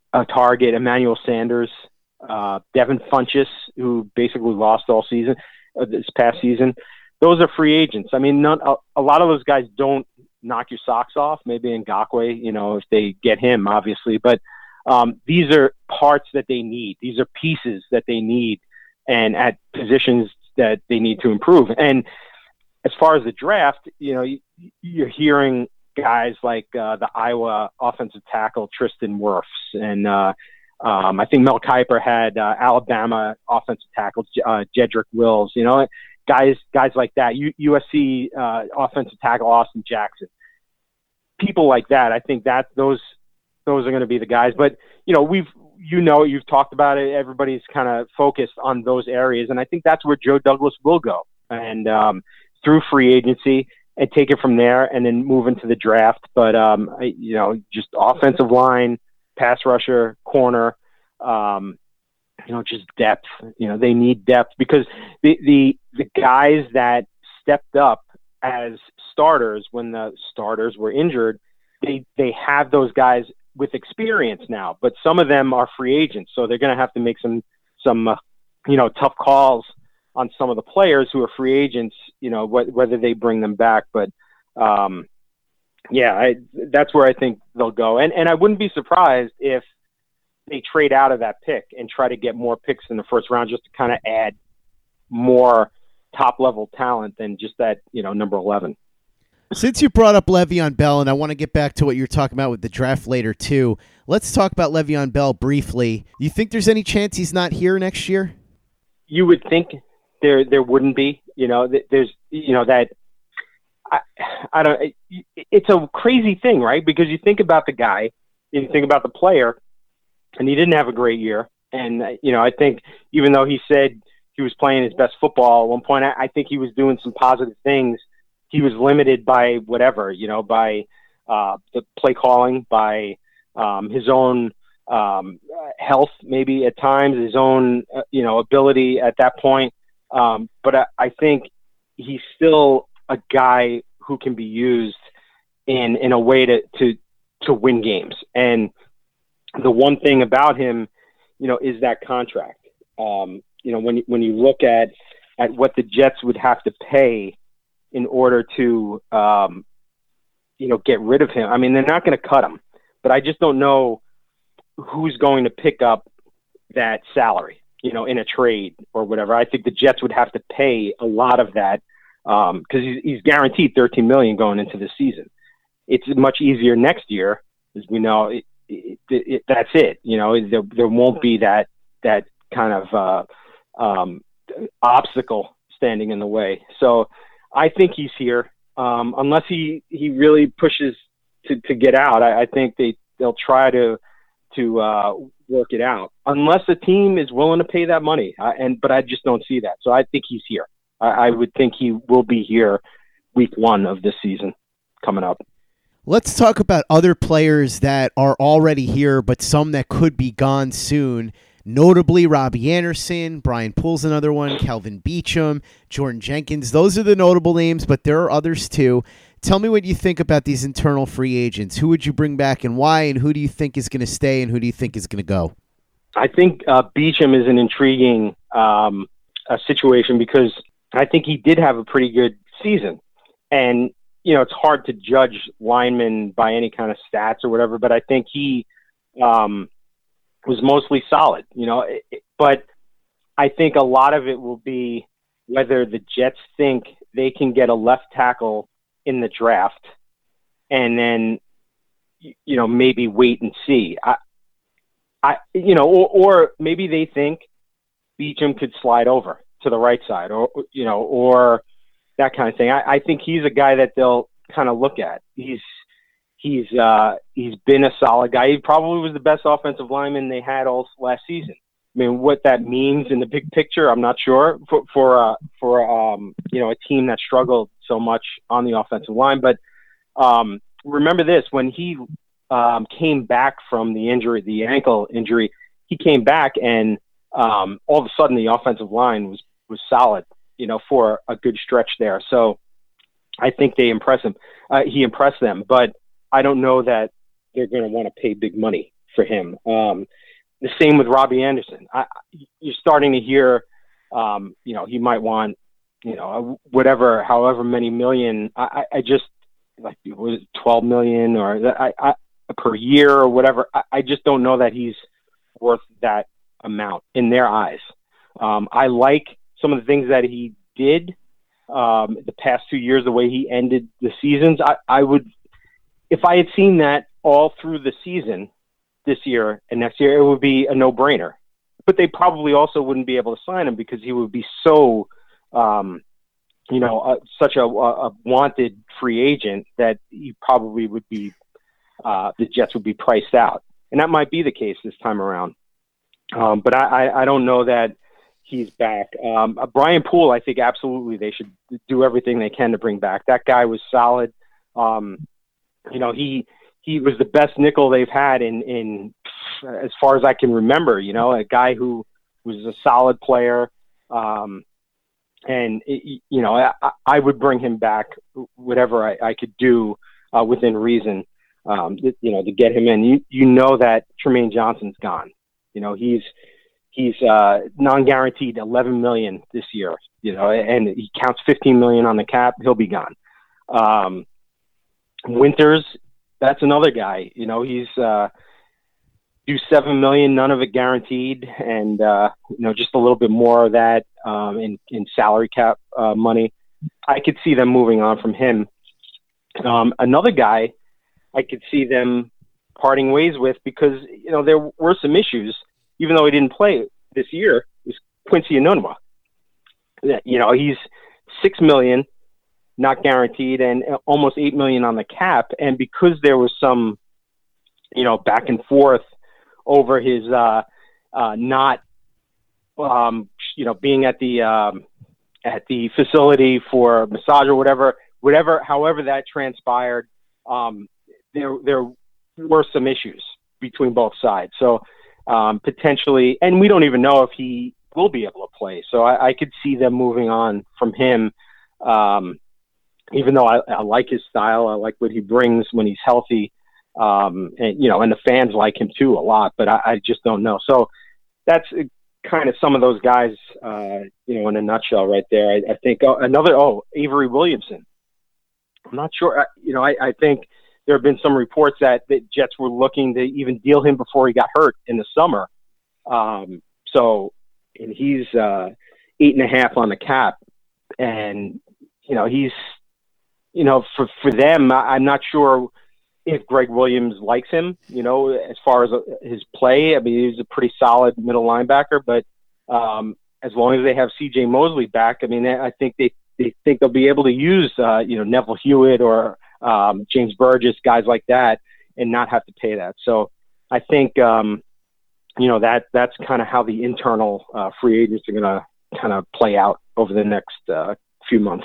a target, Emmanuel Sanders, uh, Devin Funchess, who basically lost all season, uh, this past season. Those are free agents. I mean, none, a, a lot of those guys don't knock your socks off. Maybe Ngakoue, you know, if they get him, obviously. But um, these are parts that they need. These are pieces that they need, and at positions that they need to improve. And as far as the draft, you know, you, you're hearing guys like uh, the Iowa offensive tackle Tristan Wirfs, and uh, um, I think Mel Kiper had uh, Alabama offensive tackle uh, Jedrick Wills. You know, guys guys like that. U- USC uh, offensive tackle Austin Jackson. People like that. I think that those those are going to be the guys. But you know, we've you know you've talked about it. Everybody's kind of focused on those areas, and I think that's where Joe Douglas will go, and um, through free agency. And take it from there, and then move into the draft. But um, I, you know, just offensive line, pass rusher, corner, um, you know, just depth. You know, they need depth because the the the guys that stepped up as starters when the starters were injured, they they have those guys with experience now. But some of them are free agents, so they're going to have to make some some uh, you know tough calls on some of the players who are free agents, you know, wh- whether they bring them back. But, um, yeah, I, that's where I think they'll go. And and I wouldn't be surprised if they trade out of that pick and try to get more picks in the first round just to kind of add more top-level talent than just that, you know, number eleven. Since you brought up Le'Veon Bell, and I want to get back to what you're talking about with the draft later, too, let's talk about Le'Veon Bell briefly. You think there's any chance he's not here next year? You would think There, there wouldn't be, you know, there's, you know, that I, I don't, it's a crazy thing, right? Because you think about the guy, you think about the player, and he didn't have a great year. And, you know, I think even though he said he was playing his best football at one point, I, I think he was doing some positive things. He was limited by whatever, you know, by uh, the play calling, by um, his own um, health, maybe at times, his own, uh, you know, ability at that point. Um, but I, I think he's still a guy who can be used in, in a way to, to, to win games. And the one thing about him, you know, is that contract. Um, you know, when you, when you look at, at what the Jets would have to pay in order to, um, you know, get rid of him. I mean, they're not going to cut him, but I just don't know who's going to pick up that salary, you know, in a trade or whatever. I think the Jets would have to pay a lot of that because um, he's, he's guaranteed thirteen million dollars going into the season. It's much easier next year, as we know. It, it, it, that's it. You know, there, there won't be that that kind of uh, um, obstacle standing in the way. So I think he's here, um, unless he, he really pushes to, to get out. I, I think they they'll try to to uh, work it out, unless the team is willing to pay that money. Uh, and but I just don't see that. So I think he's here. I, I would think he will be here week one of this season coming up. Let's talk about other players that are already here, but some that could be gone soon. Notably, Robbie Anderson, Brian Poole's another one, Kelvin Beachum, Jordan Jenkins. Those are the notable names, but there are others too. Tell me what you think about these internal free agents. Who would you bring back and why, and who do you think is going to stay and who do you think is going to go? I think uh, Beachum is an intriguing um, uh, situation because I think he did have a pretty good season. And, you know, it's hard to judge linemen by any kind of stats or whatever, but I think he um, was mostly solid, you know. It, it, but I think a lot of it will be whether the Jets think they can get a left tackle in the draft and then, you know, maybe wait and see. I, I, you know, or, or maybe they think Beachum could slide over to the right side or, you know, or that kind of thing. I, I think he's a guy that they'll kind of look at. He's, he's, uh, he's been a solid guy. He probably was the best offensive lineman they had all last season. I mean, what that means in the big picture, I'm not sure for, for, uh, for, um, you know, a team that struggled so much on the offensive line. But, um, remember this, when he, um, came back from the injury, the ankle injury, he came back and, um, all of a sudden the offensive line was, was solid, you know, for a good stretch there. So I think they impress him. Uh, he impressed them, but I don't know that they're going to want to pay big money for him. Um, the same with Robbie Anderson. I, you're starting to hear, um, you know, he might want, you know, whatever, however many million. I, I just like was it twelve million or I, I per year or whatever. I, I just don't know that he's worth that amount in their eyes. Um, I like some of the things that he did um, the past two years, the way he ended the seasons. I, I would, if I had seen that all through the season this year and next year, it would be a no-brainer. But they probably also wouldn't be able to sign him because he would be so, um, you know, uh, such a, a wanted free agent that he probably would be, uh, the Jets would be priced out. And that might be the case this time around. Um, but I, I, I don't know that he's back. Um, uh, Brian Poole, I think absolutely they should do everything they can to bring back. That guy was solid. Um, you know, he he was the best nickel they've had in, in as far as I can remember, you know, a guy who was a solid player. Um, and, it, you know, I, I would bring him back, whatever I, I could do uh, within reason, um, you know, to get him in. You, you know that Tremaine Johnson's gone. You know, he's he's uh, non-guaranteed eleven million dollars this year, you know, and he counts fifteen million dollars on the cap. He'll be gone. Um, Winters, that's another guy. You know, he's uh, do seven million dollars, none of it guaranteed, and, uh, you know, just a little bit more of that um, in, in salary cap uh, money. I could see them moving on from him. Um, another guy I could see them parting ways with because, you know, there were some issues, even though he didn't play this year, is Quincy Enunwa. You know, he's six million dollars, not guaranteed, and almost eight million dollars on the cap. And because there was some, you know, back and forth over his uh, uh, not, um, you know, being at the um, at the facility for massage or whatever, whatever, however that transpired, um, there there were some issues between both sides. So um, potentially, and we don't even know if he will be able to play. So I, I could see them moving on from him. Um, even though I, I like his style, I like what he brings when he's healthy. Um, and, you know, and the fans like him too a lot, but I, I just don't know. So that's kind of some of those guys, uh, you know, in a nutshell right there. I, I think oh, another, oh, Avery Williamson. I'm not sure. You know, I, I think there have been some reports that the Jets were looking to even deal him before he got hurt in the summer. Um, so, and he's uh, eight and a half on the cap, and you know he's, you know, for for them, I, I'm not sure if Greg Williams likes him. You know, as far as uh, his play, I mean, he's a pretty solid middle linebacker, but um, as long as they have C J Mosley back, I mean, I think they they think they'll be able to use uh, you know Neville Hewitt or um, James Burgess, guys like that, and not have to pay that. So I think. Um, You know, that that's kind of how the internal uh, free agents are going to kind of play out over the next uh, few months.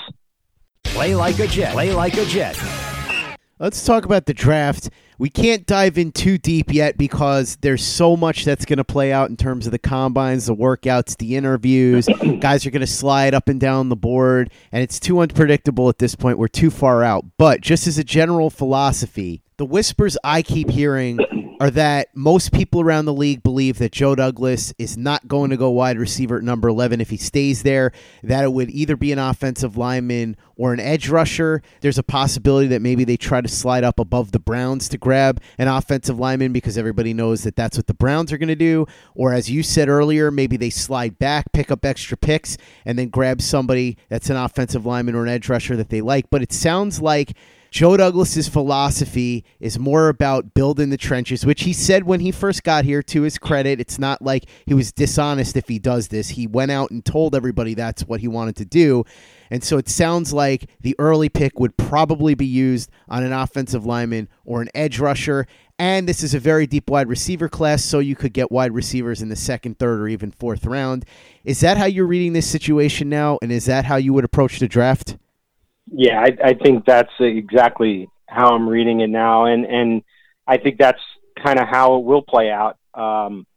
Play like a Jet. Play like a Jet. Let's talk about the draft. We can't dive in too deep yet because there's so much that's going to play out in terms of the combines, the workouts, the interviews. Guys are going to slide up and down the board, and it's too unpredictable at this point. We're too far out. But just as a general philosophy, the whispers I keep hearing are that most people around the league believe that Joe Douglas is not going to go wide receiver at number eleven if he stays there, that it would either be an offensive lineman or an edge rusher. There's a possibility that maybe they try to slide up above the Browns to grab an offensive lineman because everybody knows that that's what the Browns are going to do. Or as you said earlier, maybe they slide back, pick up extra picks, and then grab somebody that's an offensive lineman or an edge rusher that they like. But it sounds like Joe Douglas's philosophy is more about building the trenches, which he said when he first got here, to his credit. It's not like he was dishonest if he does this. He went out and told everybody that's what he wanted to do. And so it sounds like the early pick would probably be used on an offensive lineman or an edge rusher. And this is a very deep wide receiver class, so you could get wide receivers in the second, third, or even fourth round. Is that how you're reading this situation now? And is that how you would approach the draft? Yeah, I, I think that's exactly how I'm reading it now, and and I think that's kind of how it will play out. Um,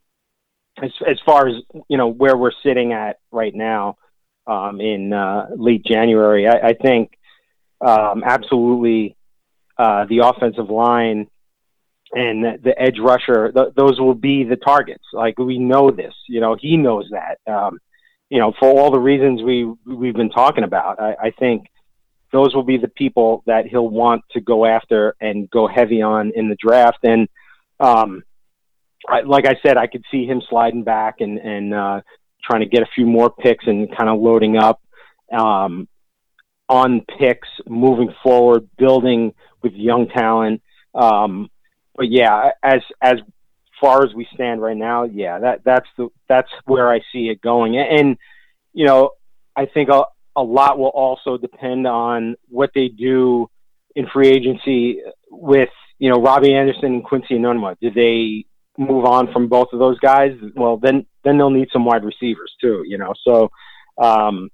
as as far as you know, where we're sitting at right now um, in uh, late January, I, I think um, absolutely uh, the offensive line and the edge rusher, th- those will be the targets. Like, we know this, you know, he knows that, um, you know, for all the reasons we, we've been talking about. I, I think those will be the people that he'll want to go after and go heavy on in the draft. And, um, I, like I said, I could see him sliding back and, and uh, trying to get a few more picks and kind of loading up um, on picks, moving forward, building with young talent. Um, but yeah, as as far as we stand right now, yeah, that that's the that's where I see it going. And you know, I think a, a lot will also depend on what they do in free agency with, you know, Robbie Anderson and Quincy Enunwa. Do they move on from both of those guys? Well, then then they'll need some wide receivers too, you know. So, um,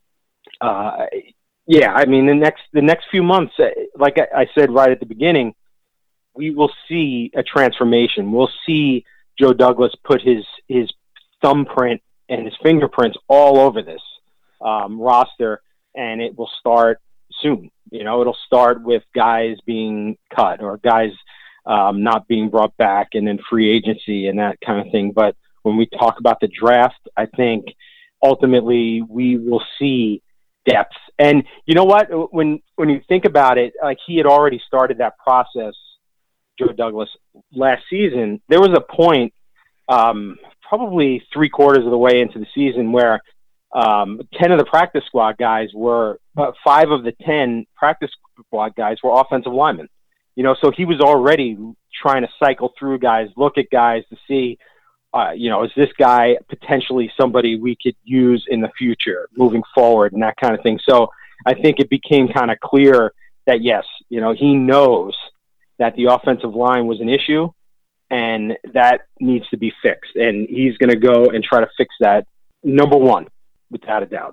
uh, yeah, I mean, the next the next few months, like I, I said right at the beginning, we will see a transformation. We'll see Joe Douglas put his his thumbprint and his fingerprints all over this um, roster, and it will start soon. You know, it'll start with guys being cut or guys um, not being brought back, and then free agency and that kind of thing. But when we talk about the draft, I think ultimately we will see depth. And you know what? When when you think about it, like, he had already started that process, Joe Douglas, last season. There was a point, um, probably three quarters of the way into the season, where um, ten of the practice squad guys were, uh, five of the ten practice squad guys were offensive linemen. You know, so he was already trying to cycle through guys, look at guys to see, uh, you know, is this guy potentially somebody we could use in the future moving forward and that kind of thing. So I think it became kind of clear that, yes, you know, he knows that the offensive line was an issue and that needs to be fixed. And he's going to go and try to fix that, number one, without a doubt.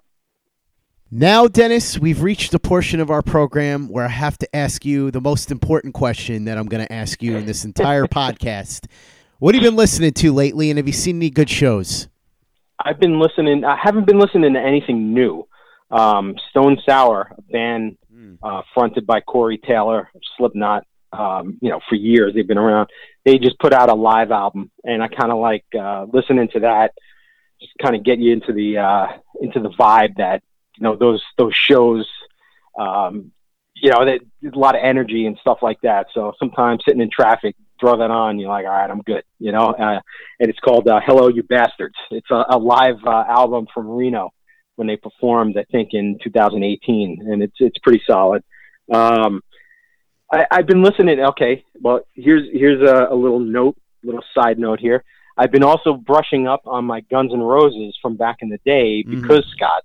Now, Dennis, we've reached a portion of our program where I have to ask you the most important question that I'm going to ask you in this entire podcast. What have you been listening to lately, and have you seen any good shows? I've been listening. I haven't been listening to anything new. Um, Stone Sour, a band uh, fronted by Corey Taylor, Slipknot, um, you know, for years they've been around. They just put out a live album, and I kind of like uh, listening to that. Just kind of get you into the uh, into the vibe that, you know, those those shows, um, you know, that a lot of energy and stuff like that. So sometimes sitting in traffic, throw that on, you're like, all right, I'm good, you know. Uh, and it's called uh, Hello, You Bastards. It's a, a live uh, album from Reno when they performed, I think, in two thousand eighteen, and it's it's pretty solid. Um, I, I've been listening. Okay, well, here's here's a, a little note, little side note here. I've been also brushing up on my Guns N' Roses from back in the day because, mm-hmm. Scott,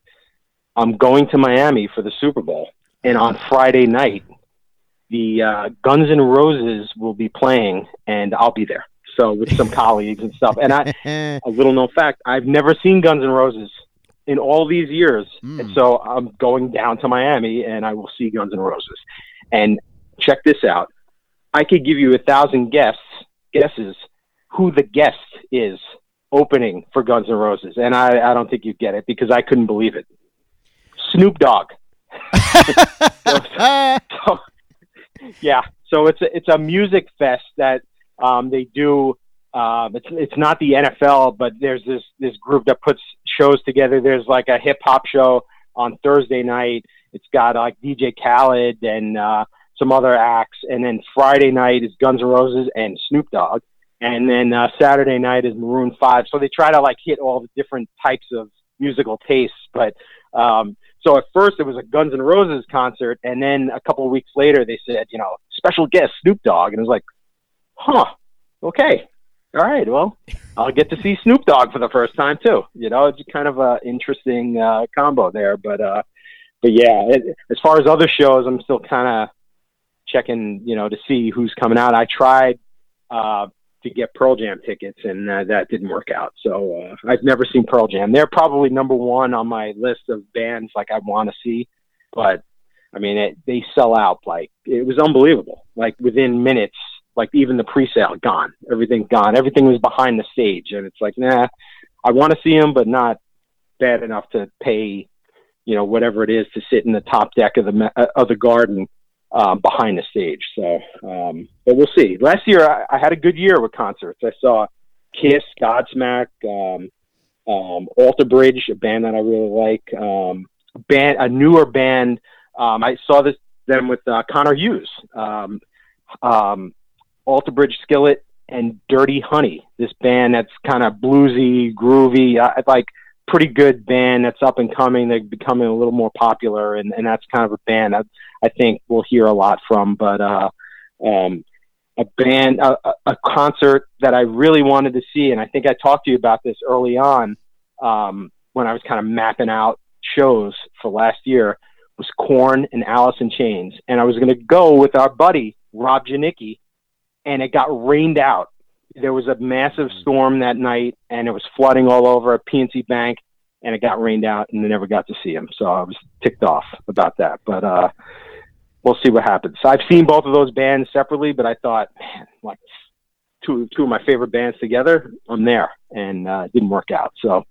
I'm going to Miami for the Super Bowl, and on Friday night, the uh, Guns N' Roses will be playing, and I'll be there. So with some colleagues and stuff. And I, a little known fact, I've never seen Guns N' Roses in all these years, mm. and so I'm going down to Miami, and I will see Guns N' Roses. And check this out: I could give you a thousand guess guesses who the guest is opening for Guns N' Roses, and I, I don't think you get it because I couldn't believe it. Snoop Dogg. so, so, yeah, so it's a, it's a music fest that um, they do. Um, it's it's not the N F L, but there's this this group that puts shows together. There's like a hip hop show on Thursday night. It's got like D J Khaled and uh, some other acts, and then Friday night is Guns N' Roses and Snoop Dogg, and then uh, Saturday night is Maroon five. So they try to like hit all the different types of musical tastes, but. Um, So at first it was a Guns N' Roses concert, and then a couple of weeks later they said, you know, special guest Snoop Dogg, and it was like, huh, okay, all right, well, I'll get to see Snoop Dogg for the first time too. You know, it's kind of a interesting uh, combo there, but uh, but yeah, it, as far as other shows, I'm still kind of checking, you know, to see who's coming out. I tried uh, to get Pearl Jam tickets, and uh, that didn't work out. So uh, I've never seen Pearl Jam. They're probably number one on my list of bands like I want to see, but I mean, it, they sell out. Like, it was unbelievable. Like within minutes, like even the pre-sale gone, everything gone, everything was behind the stage. And it's like, nah, I want to see them, but not bad enough to pay, you know, whatever it is to sit in the top deck of the, of the Garden um, behind the stage. So, um, but we'll see. Last year, I, I had a good year with concerts. I saw Kiss, Godsmack, um, um, Alter Bridge, a band that I really like, um, a band, a newer band. Um, I saw this them with uh, Connor Hughes, um, um, Alter Bridge, Skillet, and Dirty Honey. This band that's kind of bluesy, groovy, uh, like pretty good band that's up and coming. They're becoming a little more popular, and, and that's kind of a band that I think we'll hear a lot from. But uh, um, a band, a, a concert that I really wanted to see, and I think I talked to you about this early on um, when I was kind of mapping out shows for last year, was Korn and Alice in Chains. And I was going to go with our buddy, Rob Janicki, and it got rained out. There was a massive storm that night, and it was flooding all over P N C Bank, and it got rained out, and I never got to see him. So I was ticked off about that. But uh, we'll see what happens. So I've seen both of those bands separately, but I thought, man, like two two of my favorite bands together, I'm there, and uh, it didn't work out. So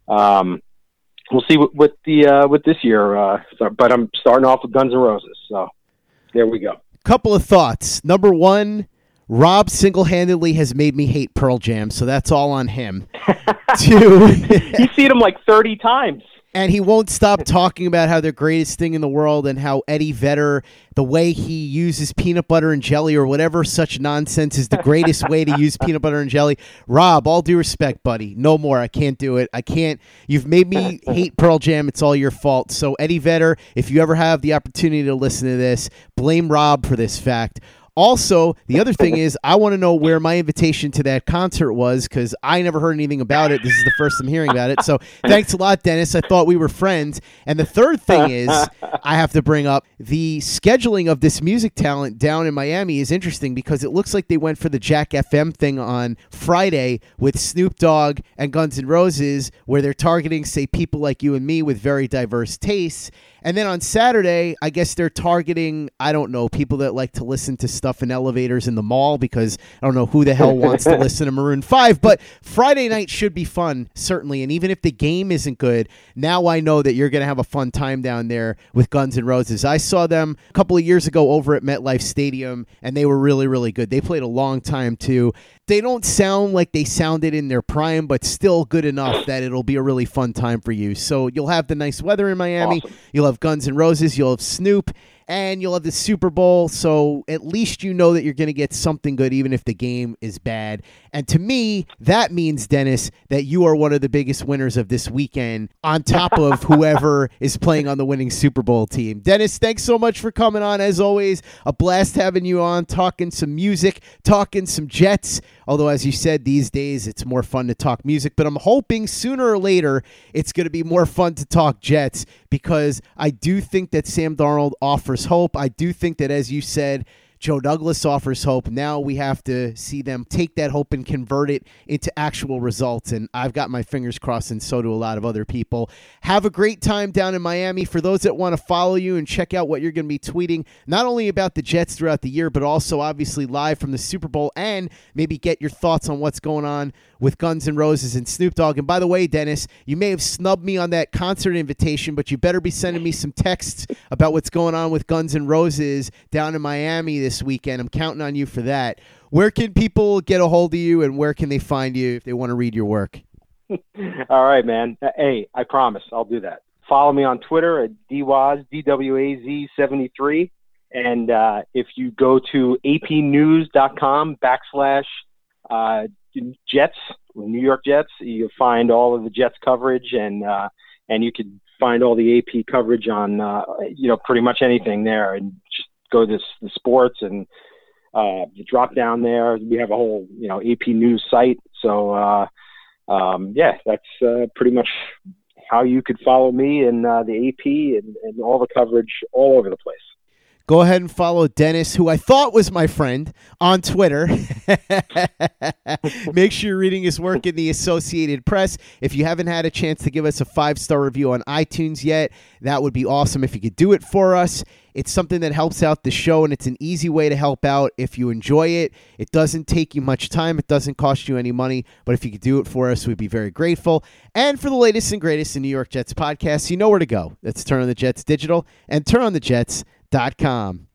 um, we'll see what, what the uh, what this year. Uh, so, but I'm starting off with Guns N' Roses. So there we go. Couple of thoughts. Number one, Rob single-handedly has made me hate Pearl Jam, so that's all on him. Two, you've seen him like thirty times. And he won't stop talking about how they're greatest thing in the world and how Eddie Vedder, the way he uses peanut butter and jelly or whatever such nonsense is the greatest way to use peanut butter and jelly. Rob, all due respect, buddy. No more. I can't do it. I can't. You've made me hate Pearl Jam. It's all your fault. So Eddie Vedder, if you ever have the opportunity to listen to this, blame Rob for this fact. Also, the other thing is, I want to know where my invitation to that concert was, because I never heard anything about it. This is the first I'm hearing about it. So thanks a lot, Dennis. I thought we were friends. And the third thing is, I have to bring up, the scheduling of this music talent down in Miami is interesting, because it looks like they went for the Jack F M thing on Friday with Snoop Dogg and Guns N' Roses, where they're targeting, say, people like you and me with very diverse tastes. And then on Saturday, I guess they're targeting, I don't know, people that like to listen to stuff in elevators in the mall, because I don't know who the hell wants to listen to Maroon five. But Friday night should be fun, certainly. And even if the game isn't good, now I know that you're going to have a fun time down there with Guns N' Roses. I saw them a couple of years ago over at MetLife Stadium, and they were really, really good. They played a long time, too. They don't sound like they sounded in their prime, but still good enough that it'll be a really fun time for you. So you'll have the nice weather in Miami. Awesome. You'll have Guns N' Roses. You'll have Snoop. And you'll have the Super Bowl, so at least you know that you're going to get something good, even if the game is bad. And to me, that means, Dennis, that you are one of the biggest winners of this weekend, on top of whoever is playing on the winning Super Bowl team. Dennis, thanks so much for coming on. As always, a blast having you on, talking some music, talking some Jets. Although, as you said, these days it's more fun to talk music. But I'm hoping sooner or later it's going to be more fun to talk Jets, because I do think that Sam Darnold offers hope. I do think that, as you said, Joe Douglas offers hope. Now we have to see them take that hope and convert it into actual results. And I've got my fingers crossed, and so do a lot of other people. Have a great time down in Miami. For those that want to follow you and check out what you're going to be tweeting, not only about the Jets throughout the year, but also obviously live from the Super Bowl, and maybe get your thoughts on what's going on with Guns N' Roses and Snoop Dogg. And by the way, Dennis, you may have snubbed me on that concert invitation, but you better be sending me some texts about what's going on with Guns N' Roses down in Miami this weekend. I'm counting on you for that. Where can people get a hold of you, and where can they find you if they want to read your work? All right, man. Hey, I promise I'll do that. Follow me on Twitter at D W A Z, D W A Z seventy-three. And uh, if you go to apnews.com backslash uh, Jets, New York Jets, you'll find all of the Jets coverage, and uh, and you can find all the A P coverage on, uh, you know, pretty much anything there. And just go to the sports, and uh, you drop down there. We have a whole, you know, A P News site. So, uh, um, yeah, that's uh, pretty much how you could follow me and uh, the A P and, and all the coverage all over the place. Go ahead and follow Dennis, who I thought was my friend, on Twitter. Make sure you're reading his work in the Associated Press. If you haven't had a chance to give us a five-star review on iTunes yet, that would be awesome if you could do it for us. It's something that helps out the show, and it's an easy way to help out if you enjoy it. It doesn't take you much time. It doesn't cost you any money. But if you could do it for us, we'd be very grateful. And for the latest and greatest in New York Jets podcasts, you know where to go. That's Turn on the Jets Digital and turn on the jets dot com.